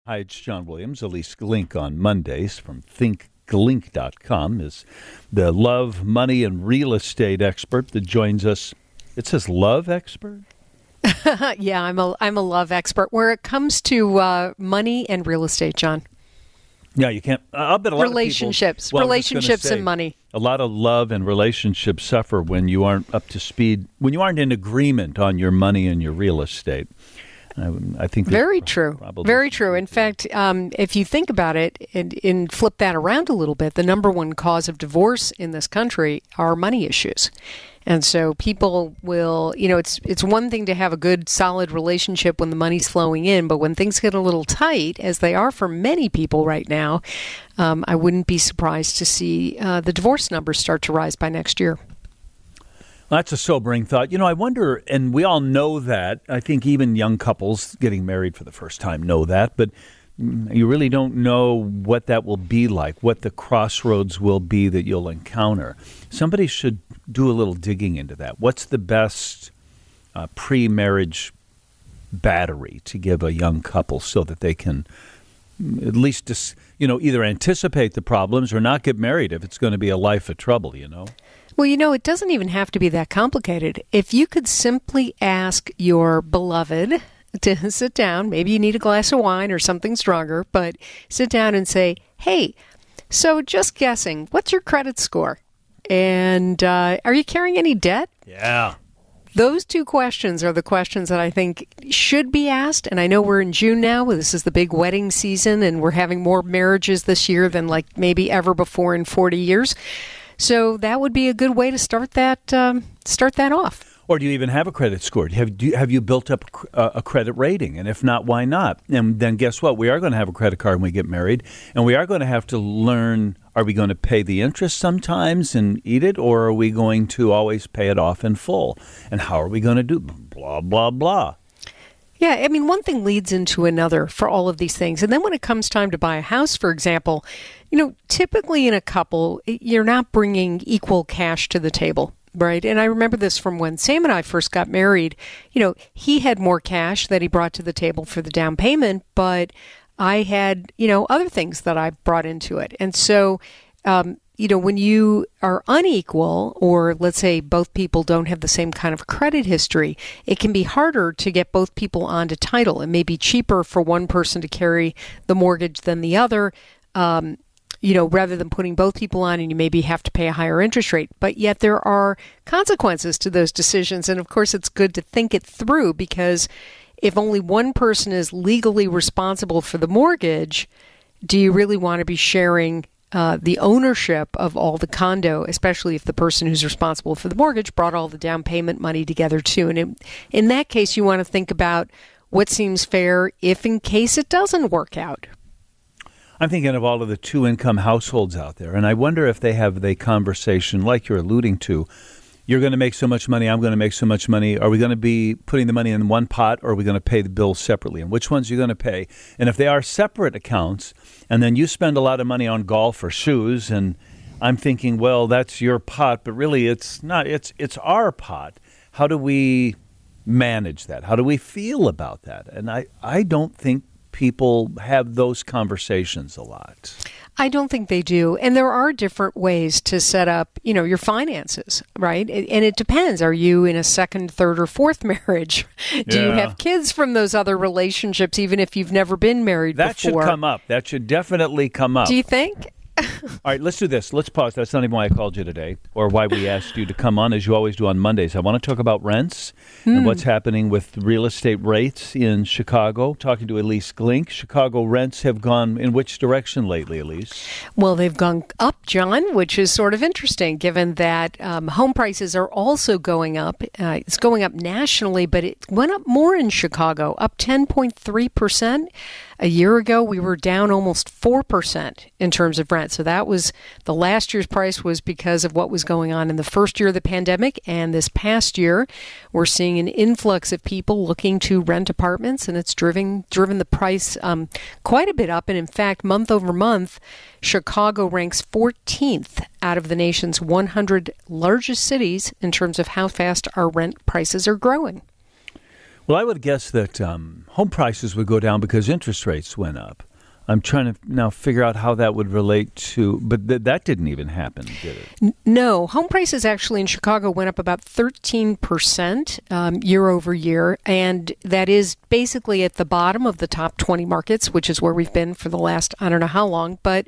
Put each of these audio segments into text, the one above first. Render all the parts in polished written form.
Hi, it's John Williams. Elise Glink on Mondays from thinkglink.com is the love, money, and real estate expert that joins us. It says love expert? Yeah, I'm a love expert where it comes to money and real estate, John. Yeah, you can't. I'll bet a lot relationships, of people. relationships and money. A lot of love and relationships suffer when you aren't up to speed, when you aren't in agreement on your money and your real estate. I think very true. Very true. In fact, if you think about it and flip that around a little bit, the number one cause of divorce in this country are money issues. And so people will, it's one thing to have a good, solid relationship when the money's flowing in, but when things get a little tight, as they are for many people right now, I wouldn't be surprised to see the divorce numbers start to rise by next year. That's a sobering thought. I wonder, and we all know that. I think even young couples getting married for the first time know that, but you really don't know what that will be like, what the crossroads will be that you'll encounter. Somebody should do a little digging into that. What's the best pre-marriage battery to give a young couple so that they can at least, either anticipate the problems or not get married if it's going to be a life of trouble, Well, it doesn't even have to be that complicated. If you could simply ask your beloved to sit down, maybe you need a glass of wine or something stronger, but sit down and say, hey, so just guessing, what's your credit score? And are you carrying any debt? Yeah. Those two questions are the questions that I think should be asked. And I know we're in June now. This is the big wedding season, and we're having more marriages this year than like maybe ever before in 40 years. So that would be a good way to start that off. Or do you even have a credit score? Have you built up a credit rating? And if not, why not? And then guess what? We are going to have a credit card when we get married, and we are going to have to learn, are we going to pay the interest sometimes and eat it, or are we going to always pay it off in full? And how are we going to do blah, blah, blah? Yeah, one thing leads into another for all of these things. And then when it comes time to buy a house, for example, typically in a couple, you're not bringing equal cash to the table, right? And I remember this from when Sam and I first got married. He had more cash that he brought to the table for the down payment, but I had, other things that I brought into it. And so, when you are unequal, or let's say both people don't have the same kind of credit history, it can be harder to get both people onto title. It may be cheaper for one person to carry the mortgage than the other, rather than putting both people on, and you maybe have to pay a higher interest rate. But yet there are consequences to those decisions. And of course, it's good to think it through, because if only one person is legally responsible for the mortgage, do you really want to be sharing the ownership of all the condo, especially if the person who's responsible for the mortgage brought all the down payment money together too? And in that case, you want to think about what seems fair if in case it doesn't work out. I'm thinking of all of the two-income households out there, and I wonder if they have the conversation like you're alluding to. You're going to make so much money, I'm going to make so much money. Are we going to be putting the money in one pot, or are we going to pay the bills separately? And which ones are you going to pay? And if they are separate accounts, and then you spend a lot of money on golf or shoes, and I'm thinking, well, that's your pot, but really it's not. It's our pot. How do we manage that? How do we feel about that? And I don't think people have those conversations a lot. I don't think they do. And there are different ways to set up, your finances, right? And it depends. Are you in a second, third, or fourth marriage? Do you have kids from those other relationships, even if you've never been married before? That should come up. That should definitely come up. Do you think? All right, let's do this. Let's pause. That's not even why I called you today, or why we asked you to come on, as you always do on Mondays. I want to talk about rents and what's happening with real estate rates in Chicago. Talking to Elise Glink. Chicago rents have gone in which direction lately, Elise? Well, they've gone up, John, which is sort of interesting, given that home prices are also going up. It's going up nationally, but it went up more in Chicago, up 10.3%. A year ago, we were down almost 4% in terms of rent. So that was the last year's price was because of what was going on in the first year of the pandemic. And this past year, we're seeing an influx of people looking to rent apartments, and it's driven the price quite a bit up. And in fact, month over month, Chicago ranks 14th out of the nation's 100 largest cities in terms of how fast our rent prices are growing. Well, I would guess that home prices would go down because interest rates went up. I'm trying to now figure out how that would relate to, but that didn't even happen, did it? No. Home prices actually in Chicago went up about 13% year over year, and that is basically at the bottom of the top 20 markets, which is where we've been for the last, I don't know how long, but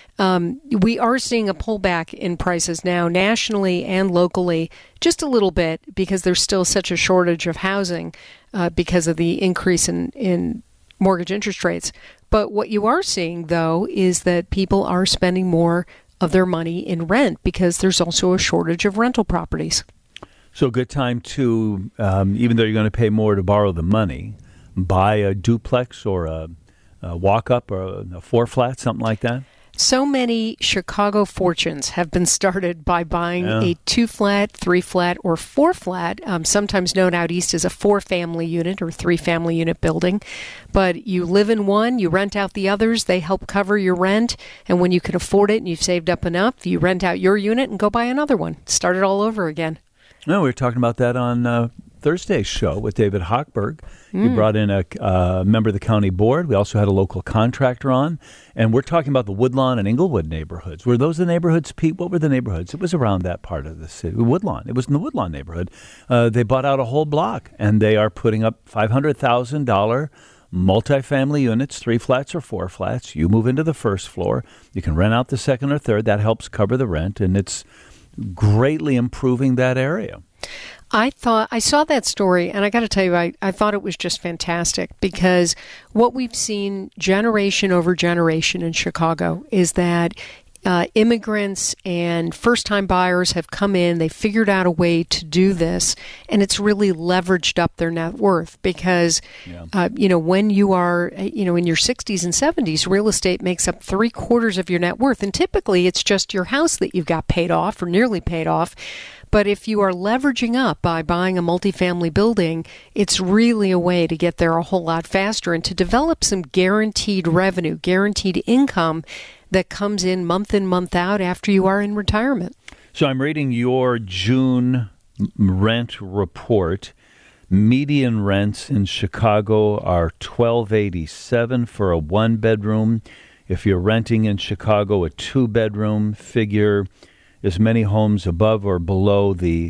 we are seeing a pullback in prices now nationally and locally, just a little bit, because there's still such a shortage of housing because of the increase in mortgage interest rates. But what you are seeing, though, is that people are spending more of their money in rent because there's also a shortage of rental properties. So a good time to, even though you're going to pay more to borrow the money, buy a duplex or a walk-up or a four-flat, something like that? So many Chicago fortunes have been started by buying a 2-flat, 3-flat, or 4-flat, sometimes known out east as a 4-family unit or 3-family unit building. But you live in one, you rent out the others, they help cover your rent, and when you can afford it and you've saved up enough, you rent out your unit and go buy another one. Start it all over again. No, we were talking about that on Thursday's show with David Hochberg. He brought in a member of the county board. We also had a local contractor on. And we're talking about the Woodlawn and Englewood neighborhoods. Were those the neighborhoods, Pete? What were the neighborhoods? It was around that part of the city. Woodlawn. It was in the Woodlawn neighborhood. They bought out a whole block, and they are putting up $500,000 multifamily units, 3 flats or 4 flats. You move into the first floor. You can rent out the second or third. That helps cover the rent, and it's greatly improving that area. I saw that story, and I got to tell you, I thought it was just fantastic, because what we've seen generation over generation in Chicago is that immigrants and first-time buyers have come in, they figured out a way to do this, and it's really leveraged up their net worth because, when you are, in your 60s and 70s, real estate makes up 3/4 of your net worth, and typically it's just your house that you've got paid off or nearly paid off. But if you are leveraging up by buying a multifamily building, it's really a way to get there a whole lot faster and to develop some guaranteed revenue, guaranteed income that comes in month out after you are in retirement. So I'm reading your June rent report. Median rents in Chicago are $1,287 for a 1-bedroom. If you're renting in Chicago a 2-bedroom, figure as many homes above or below the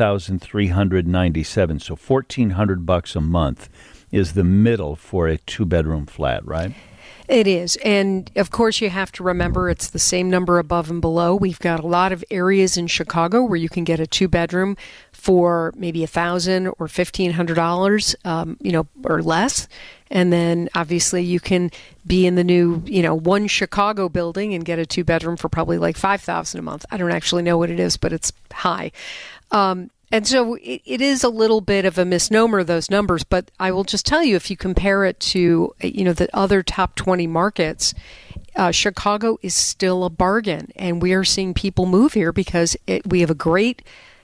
1,397. So $1,400 a month is the middle for a 2-bedroom flat, right? It is. And of course, you have to remember it's the same number above and below. We've got a lot of areas in Chicago where you can get a 2-bedroom for maybe $1,000 or $1,500, or less. And then obviously you can be in the new, One Chicago building and get a 2-bedroom for probably like $5,000 a month. I don't actually know what it is, but it's high. And so it is a little bit of a misnomer, those numbers. But I will just tell you, if you compare it to, the other top 20 markets, Chicago is still a bargain. And we are seeing people move here because we have a great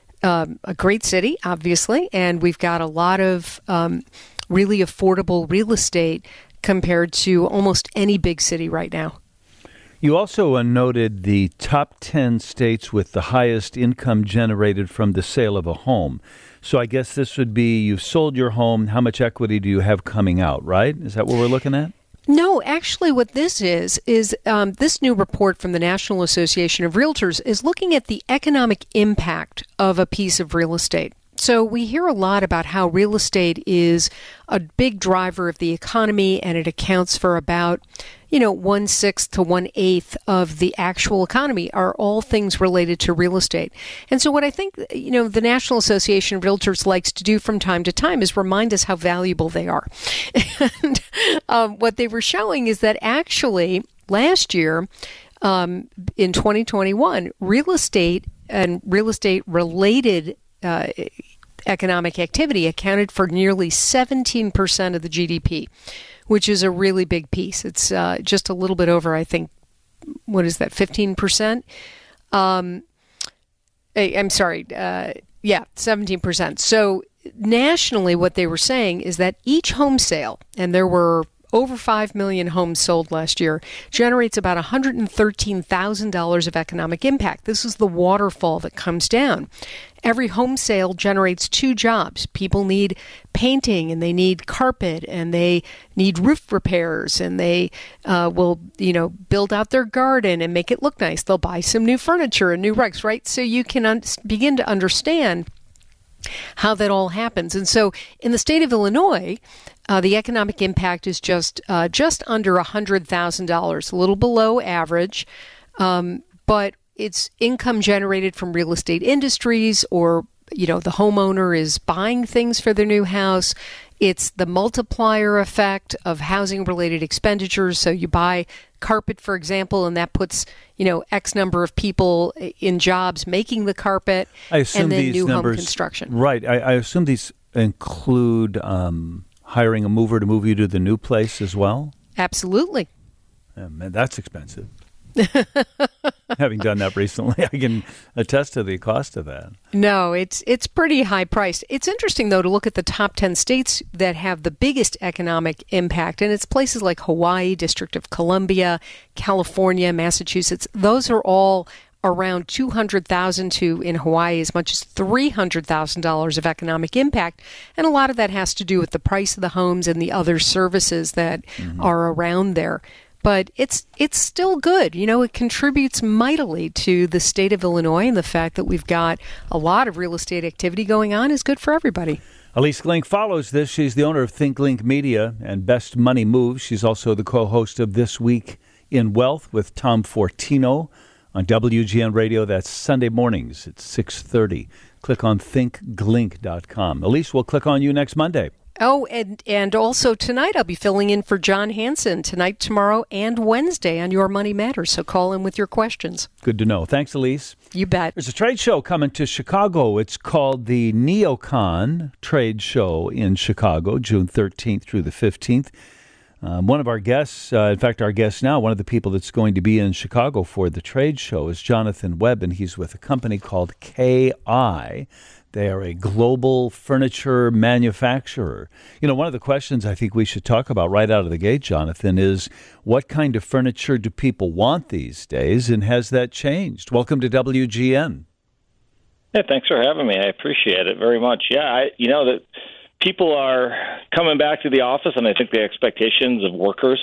city, obviously, and we've got a lot of really affordable real estate compared to almost any big city right now. You also noted the top 10 states with the highest income generated from the sale of a home. So I guess this would be you've sold your home, how much equity do you have coming out, right? Is that what we're looking at? No, actually what this is this new report from the National Association of Realtors is looking at the economic impact of a piece of real estate. So we hear a lot about how real estate is a big driver of the economy, and it accounts for about, 1/6 to 1/8 of the actual economy are all things related to real estate. And so what I think, the National Association of Realtors likes to do from time to time is remind us how valuable they are. And what they were showing is that actually last year, in 2021, real estate and real estate related economic activity accounted for nearly 17% of the GDP, which is a really big piece. It's just a little bit over, I think, 15%? I'm sorry, 17%. So nationally, what they were saying is that each home sale, and there were over 5 million homes sold last year, generates about $113,000 of economic impact. This is the waterfall that comes down. Every home sale generates 2 jobs. People need painting, and they need carpet, and they need roof repairs, and they will, build out their garden and make it look nice. They'll buy some new furniture and new rugs, right? So you can begin to understand how that all happens. And so in the state of Illinois, the economic impact is just under $100,000, a little below average, but it's income generated from real estate industries, or the homeowner is buying things for their new house. It's the multiplier effect of housing-related expenditures. So you buy carpet, for example, and that puts X number of people in jobs making the carpet, I assume and then these new numbers, home construction. Right. I assume these include hiring a mover to move you to the new place as well? Absolutely. Man, that's expensive. Having done that recently, I can attest to the cost of that. No, it's pretty high priced. It's interesting, though, to look at the top 10 states that have the biggest economic impact, and it's places like Hawaii, District of Columbia, California, Massachusetts. Those are all around $200,000 to, in Hawaii, as much as $300,000 of economic impact. And a lot of that has to do with the price of the homes and the other services that are around there. But it's still good. It contributes mightily to the state of Illinois, and the fact that we've got a lot of real estate activity going on is good for everybody. Elise Glink follows this. She's the owner of ThinkLink Media and Best Money Moves. She's also the co-host of This Week in Wealth with Tom Fortino on WGN Radio. That's Sunday mornings at 6:30. Click on thinkglink.com. Elise, we'll click on you next Monday. Oh, and also tonight I'll be filling in for John Hanson tonight, tomorrow, and Wednesday on Your Money Matters. So call in with your questions. Good to know. Thanks, Elise. You bet. There's a trade show coming to Chicago. It's called the NeoCon Trade Show in Chicago, June 13th through the 15th. One of our guests, in fact, our guest now, one of the people that's going to be in Chicago for the trade show is Jonathan Webb, and he's with a company called KI. They are a global furniture manufacturer. One of the questions I think we should talk about right out of the gate, Jonathan, is what kind of furniture do people want these days, and has that changed? Welcome to WGN. Yeah, thanks for having me. I appreciate it very much. Yeah, that people are coming back to the office, and I think the expectations of workers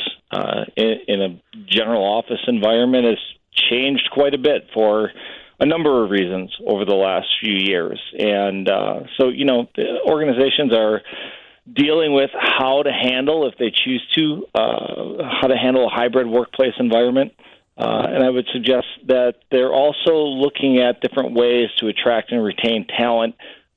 in a general office environment has changed quite a bit for a number of reasons over the last few years. And so, the organizations are dealing with how to handle, if they choose to, how to handle a hybrid workplace environment. And I would suggest that they're also looking at different ways to attract and retain talent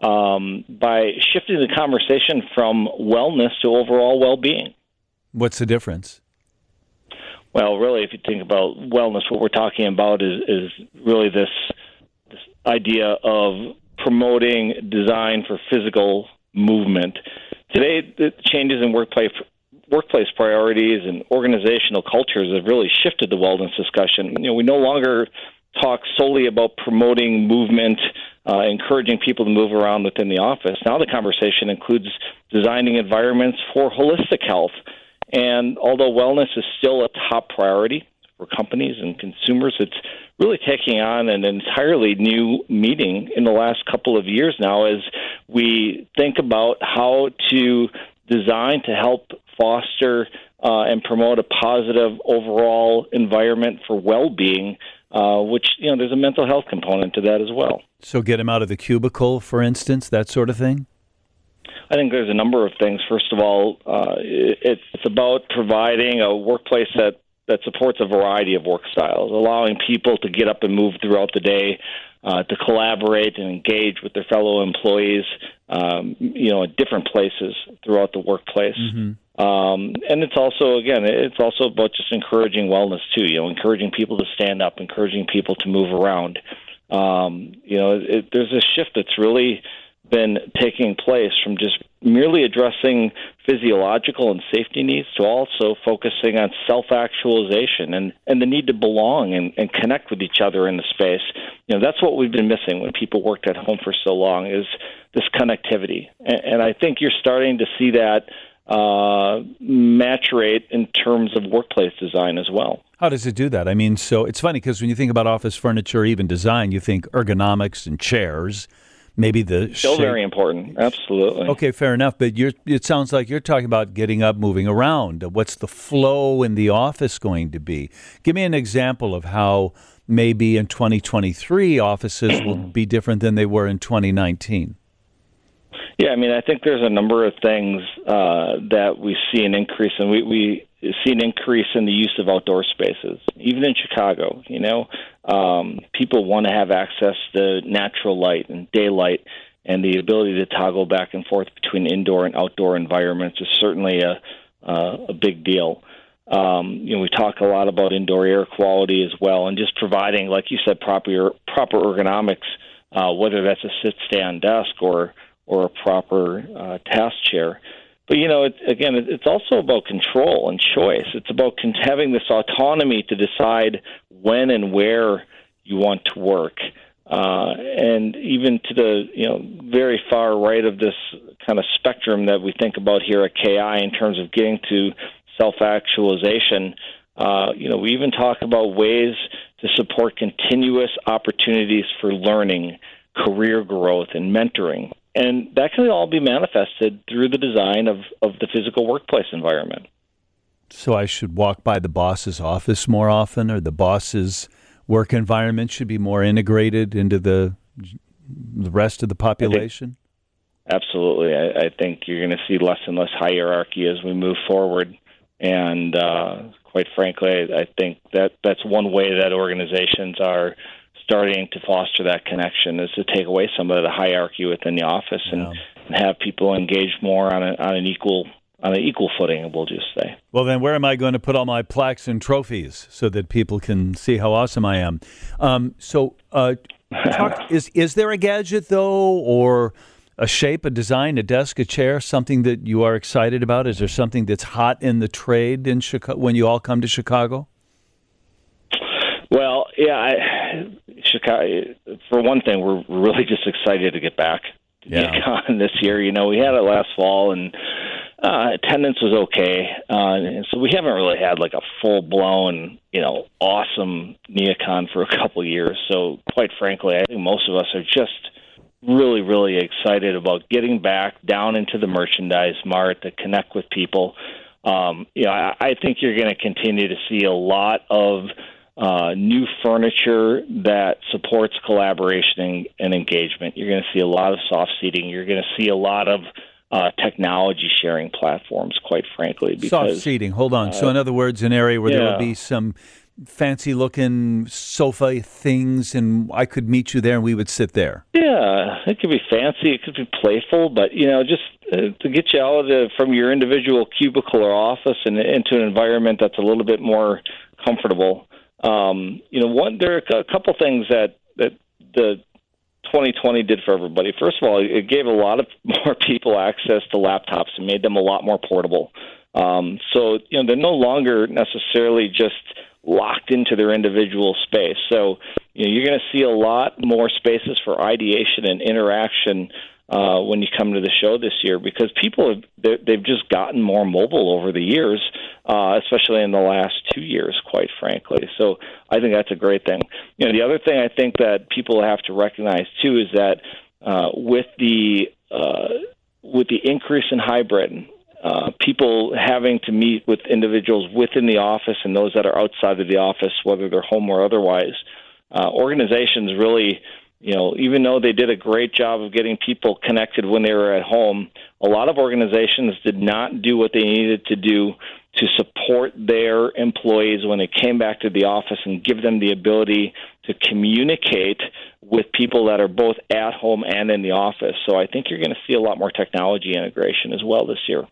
by shifting the conversation from wellness to overall well-being. What's the difference? Well, really, if you think about wellness, what we're talking about is really this idea of promoting design for physical movement. Today, the changes in workplace priorities and organizational cultures have really shifted the wellness discussion. We no longer talk solely about promoting movement, encouraging people to move around within the office. Now the conversation includes designing environments for holistic health. And although wellness is still a top priority for companies and consumers, it's really taking on an entirely new meaning in the last couple of years now as we think about how to design to help foster and promote a positive overall environment for well-being, which, there's a mental health component to that as well. So get them out of the cubicle, for instance, that sort of thing? I think there's a number of things. First of all, it's about providing a workplace that supports a variety of work styles, allowing people to get up and move throughout the day, to collaborate and engage with their fellow employees, at different places throughout the workplace. Mm-hmm. And it's also about just encouraging wellness too, encouraging people to stand up, encouraging people to move around. There's a shift that's really been taking place from just merely addressing physiological and safety needs to also focusing on self-actualization and the need to belong and connect with each other in the space. That's what we've been missing when people worked at home for so long, is this connectivity. And I think you're starting to see that maturate in terms of workplace design as well. How does it do that? I mean, so it's funny because when you think about office furniture, even design, you think ergonomics and chairs, maybe the Still shape. very important, absolutely. Okay, fair enough. But it sounds like you're talking about getting up, moving around. What's the flow in the office going to be? Give me an example of how maybe in 2023 offices will be different than they were in 2019. Yeah, I mean, I think there's a number of things that we see an increase in. We see an increase in the use of outdoor spaces, even in Chicago. People want to have access to natural light and daylight, and the ability to toggle back and forth between indoor and outdoor environments is certainly a big deal. We talk a lot about indoor air quality as well, and just providing, like you said, proper ergonomics, whether that's a sit-stand desk or a proper task chair. But, it's also about control and choice. It's about having this autonomy to decide when and where you want to work. And even to the very far right of this kind of spectrum that we think about here at KI in terms of getting to self-actualization, we even talk about ways to support continuous opportunities for learning, career growth, and mentoring. And that can all be manifested through the design of the physical workplace environment. So I should walk by the boss's office more often, or the boss's work environment should be more integrated into the rest of the population? Absolutely. I think you're going to see less and less hierarchy as we move forward. And quite frankly, I think that's one way that organizations are starting to foster that connection, is to take away some of the hierarchy within the office and have people engage more on an equal footing, we'll just say. Well, then where am I going to put all my plaques and trophies so that people can see how awesome I am? Is there a gadget, though, or a shape, a design, a desk, a chair, something that you are excited about? Is there something that's hot in the trade in Chicago when you all come to Chicago? Well, Chicago, for one thing, we're really just excited to get back to NeoCon this year. We had it last fall, and attendance was okay. And so we haven't really had like a full-blown, awesome NeoCon for a couple of years. So quite frankly, I think most of us are just really, really excited about getting back down into the merchandise mart to connect with people. I think you're going to continue to see a lot of new furniture that supports collaboration and engagement. You're going to see a lot of soft seating. You're going to see a lot of technology sharing platforms, quite frankly. Because, soft seating, hold on. So in other words, an area where there will be some fancy-looking sofa things, and I could meet you there and we would sit there. Yeah, it could be fancy. It could be playful, but, just to get you out from your individual cubicle or office and into an environment that's a little bit more comfortable. There are a couple things that the 2020 did for everybody. First of all, it gave a lot of more people access to laptops and made them a lot more portable. So they're no longer necessarily just locked into their individual space. So you're going to see a lot more spaces for ideation and interaction when you come to the show this year, because people they've just gotten more mobile over the years, especially in the last 2 years, quite frankly. So I think that's a great thing. The other thing I think that people have to recognize too is that with the increase in hybrid, people having to meet with individuals within the office and those that are outside of the office, whether they're home or otherwise, organizations really, even though they did a great job of getting people connected when they were at home, a lot of organizations did not do what they needed to do to support their employees when they came back to the office and give them the ability to communicate with people that are both at home and in the office. So I think you're going to see a lot more technology integration as well this year.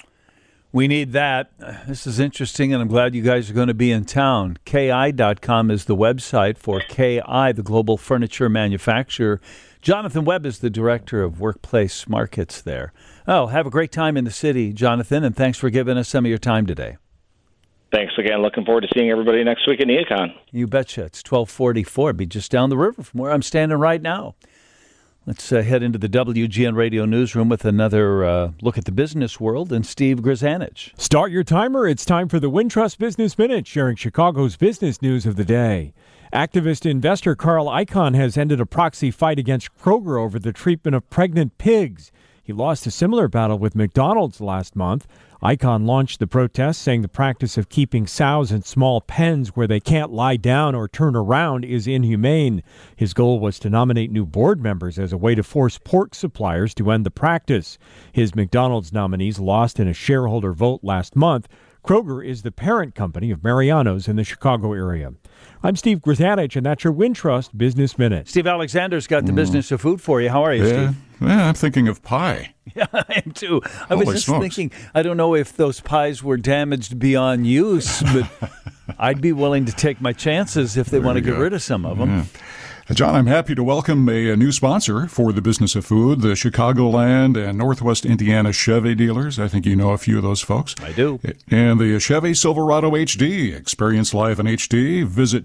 We need that. This is interesting, and I'm glad you guys are going to be in town. KI.com is the website for KI, the global furniture manufacturer. Jonathan Webb is the director of workplace markets there. Oh, have a great time in the city, Jonathan, and thanks for giving us some of your time today. Thanks again. Looking forward to seeing everybody next week at NeoCon. You betcha. It's 1244. Be just down the river from where I'm standing right now. Let's head into the WGN Radio newsroom with another look at the business world and Steve Grzanich. Start your timer. It's time for the Wintrust Business Minute, sharing Chicago's business news of the day. Activist investor Carl Icahn has ended a proxy fight against Kroger over the treatment of pregnant pigs. He lost a similar battle with McDonald's last month. Icahn launched the protest, saying the practice of keeping sows in small pens where they can't lie down or turn around is inhumane. His goal was to nominate new board members as a way to force pork suppliers to end the practice. His McDonald's nominees lost in a shareholder vote last month. Kroger is the parent company of Mariano's in the Chicago area. I'm Steve Grzanich, and that's your Wintrust Business Minute. Steve Alexander's got the business of food for you. How are you, Steve? Yeah, I'm thinking of pie. Yeah, I am too. I was just thinking, I don't know if those pies were damaged beyond use, but I'd be willing to take my chances if they want to get rid of some of them. Yeah. John, I'm happy to welcome a new sponsor for the business of food, the Chicagoland and Northwest Indiana Chevy dealers. I think you know a few of those folks. I do. And the Chevy Silverado HD. Experience live in HD. Visit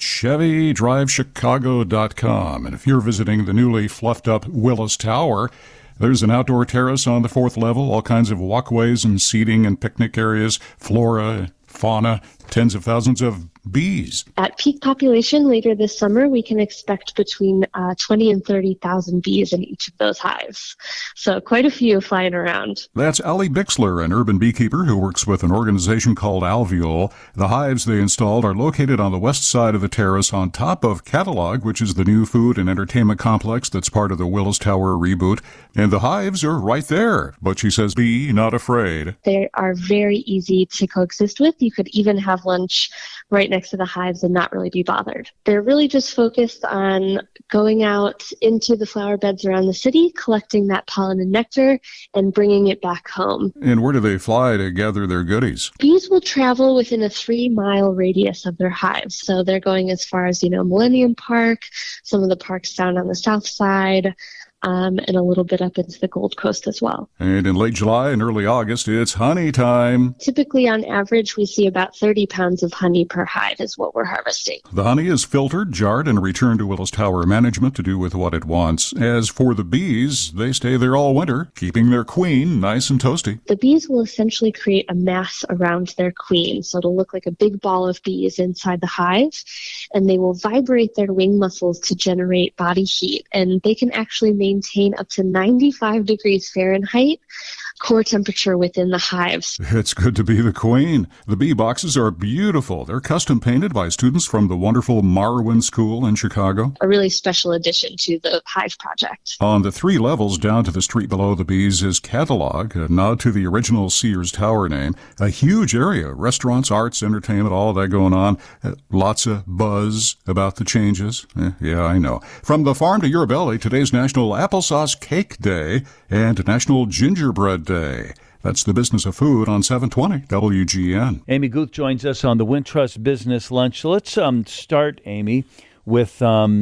ChevyDriveChicago.com. And if you're visiting the newly fluffed up Willis Tower, there's an outdoor terrace on the 4th level, all kinds of walkways and seating and picnic areas, flora, fauna, tens of thousands of bees. At peak population later this summer, we can expect between 20 and 30,000 bees in each of those hives. So quite a few flying around. That's Ali Bixler, an urban beekeeper who works with an organization called Alveole. The hives they installed are located on the west side of the terrace on top of Catalog, which is the new food and entertainment complex that's part of the Willis Tower reboot. And the hives are right there. But she says, be not afraid. They are very easy to coexist with. You could even have lunch right next to the hives and not really be bothered. They're really just focused on going out into the flower beds around the city, collecting that pollen and nectar, and bringing it back home. And where do they fly to gather their goodies? Bees will travel within a 3-mile radius of their hives. So they're going as far as, Millennium Park, some of the parks down on the south side, and a little bit up into the Gold Coast as well. And in late July and early August, it's honey time. Typically, on average, we see about 30 pounds of honey per hive is what we're harvesting. The honey is filtered, jarred, and returned to Willis Tower management to do with what it wants. As for the bees, they stay there all winter, keeping their queen nice and toasty. The bees will essentially create a mass around their queen, so it'll look like a big ball of bees inside the hive, and they will vibrate their wing muscles to generate body heat, and they can actually maintain up to 95 degrees Fahrenheit core temperature within the hives. It's good to be the queen. The bee boxes are beautiful. They're custom painted by students from the wonderful Marwin School in Chicago. A really special addition to the hive project. On the 3 levels down to the street below the bees is Catalog, a nod to the original Sears Tower name. A huge area, restaurants, arts, entertainment, all of that going on. Lots of buzz about the changes. Yeah, I know. From the farm to your belly, today's National Applesauce Cake Day and National Gingerbread Day. That's the business of food on 720 WGN. Amy Guth joins us on the Wintrust Business Lunch. So let's start, Amy, with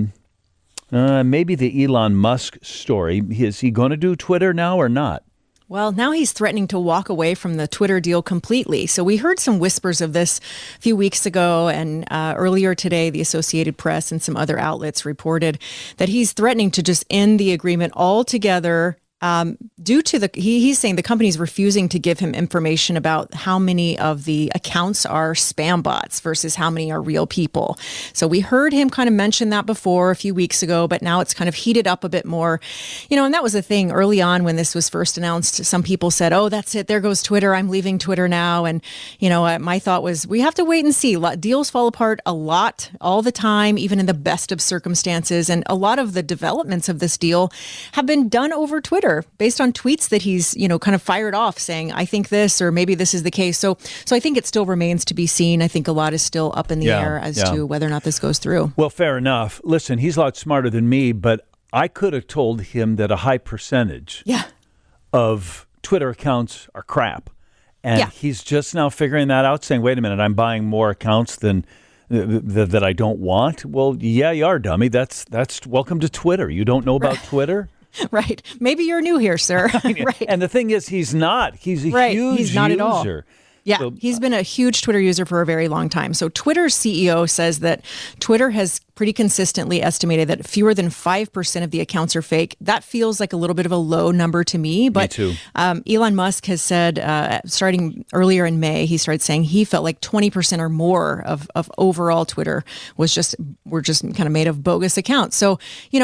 maybe the Elon Musk story. Is he going to do Twitter now or not? Well, now he's threatening to walk away from the Twitter deal completely. So we heard some whispers of this a few weeks ago, and earlier today, the Associated Press and some other outlets reported that he's threatening to just end the agreement altogether. Due to he's saying the company's refusing to give him information about how many of the accounts are spam bots versus how many are real people. So we heard him kind of mention that before a few weeks ago, but now it's kind of heated up a bit more, and that was the thing early on when this was first announced. Some people said, oh, that's it. There goes Twitter. I'm leaving Twitter now. And, my thought was we have to wait and see. Deals fall apart a lot all the time, even in the best of circumstances. And a lot of the developments of this deal have been done over Twitter, based on tweets that he's, kind of fired off saying, I think this, or maybe this is the case. So I think it still remains to be seen. I think a lot is still up in the air as to whether or not this goes through. Well, fair enough. Listen, he's a lot smarter than me, but I could have told him that a high percentage of Twitter accounts are crap. And he's just now figuring that out, saying, wait a minute, I'm buying more accounts than that I don't want. Well, yeah, you are, dummy. That's welcome to Twitter. You don't know about Twitter? Right. Maybe you're new here, sir. Right. And the thing is, he's not. He's a huge he's not user. at all. Yeah, So, he's been a huge Twitter user for a very long time. So Twitter's CEO says that Twitter has pretty consistently estimated that fewer than 5% of the accounts are fake. That feels like a little bit of a low number to me. But too. Elon Musk has said, starting earlier in May, he started saying he felt like 20% or more of overall Twitter were just kind of made of bogus accounts. So,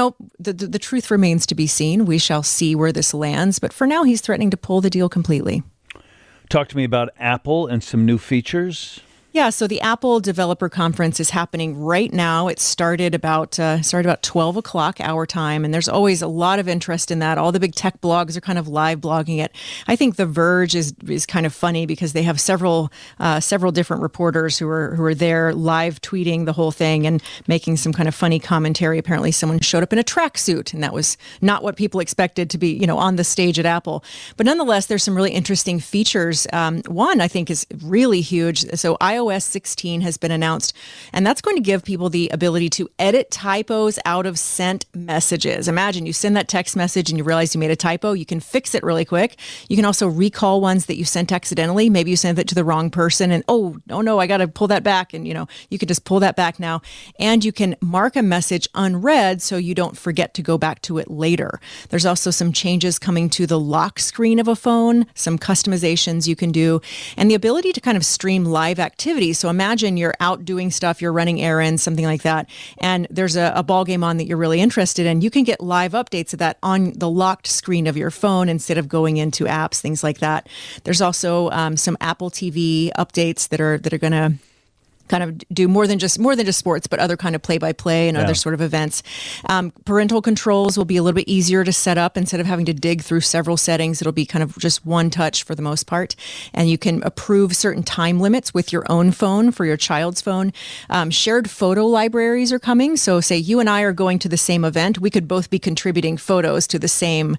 the truth remains to be seen. We shall see where this lands. But for now, he's threatening to pull the deal completely. Talk to me about Apple and some new features. Yeah, so the Apple Developer Conference is happening right now. It started about 12 o'clock our time, and there's always a lot of interest in that. All the big tech blogs are kind of live blogging it. I think The Verge is kind of funny because they have several different reporters who are there live tweeting the whole thing and making some kind of funny commentary. Apparently, someone showed up in a tracksuit, and that was not what people expected to be, on the stage at Apple. But nonetheless, there's some really interesting features. One I think is really huge. So iOS 16 has been announced, and that's going to give people the ability to edit typos out of sent messages. Imagine you send that text message and you realize you made a typo. You can fix it really quick. You can also recall ones that you sent accidentally. Maybe you sent it to the wrong person and, oh no, I got to pull that back. And, you can just pull that back now. And you can mark a message unread so you don't forget to go back to it later. There's also some changes coming to the lock screen of a phone, some customizations you can do, and the ability to kind of stream live activity. So imagine you're out doing stuff, you're running errands, something like that, and there's a ball game on that you're really interested in. You can get live updates of that on the locked screen of your phone instead of going into apps, things like that. There's also some Apple TV updates that are going to kind of do more than just sports, but other kind of play-by-play and other sort of events. Parental controls will be a little bit easier to set up. Instead of having to dig through several settings, it'll be kind of just one touch for the most part. And you can approve certain time limits with your own phone for your child's phone. Shared photo libraries are coming. So say you and I are going to the same event, we could both be contributing photos to the same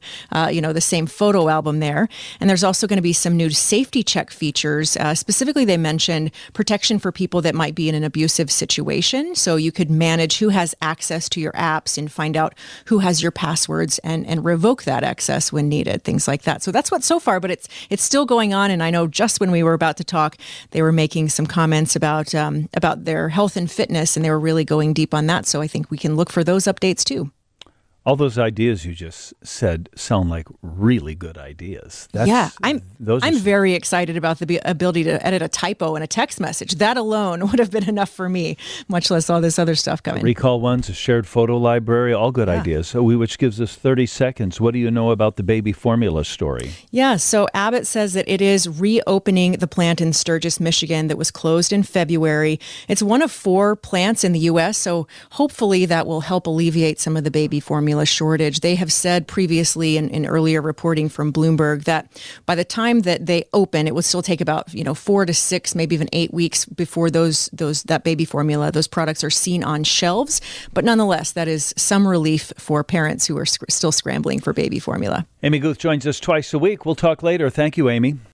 photo album there. And there's also going to be some new safety check features. Specifically, they mentioned protection for people that might be in an abusive situation. So you could manage who has access to your apps and find out who has your passwords and revoke that access when needed, things like that. So that's what's so far, but it's still going on. And I know just when we were about to talk, they were making some comments about their health and fitness, and they were really going deep on that. So I think we can look for those updates too. All those ideas you just said sound like really good ideas. I'm very excited about the ability to edit a typo in a text message. That alone would have been enough for me, much less all this other stuff coming. Recall ones, a shared photo library, all good ideas. So which gives us 30 seconds. What do you know about the baby formula story? Yeah, so Abbott says that it is reopening the plant in Sturgis, Michigan that was closed in February. It's one of 4 plants in the U.S., so hopefully that will help alleviate some of the baby formula shortage. They have said previously in earlier reporting from Bloomberg that by the time that they open, it would still take about 4 to 6, maybe even 8 weeks before that baby formula, those products are seen on shelves. But nonetheless, that is some relief for parents who are still scrambling for baby formula. Amy Guth joins us twice a week. We'll talk later. Thank you, Amy.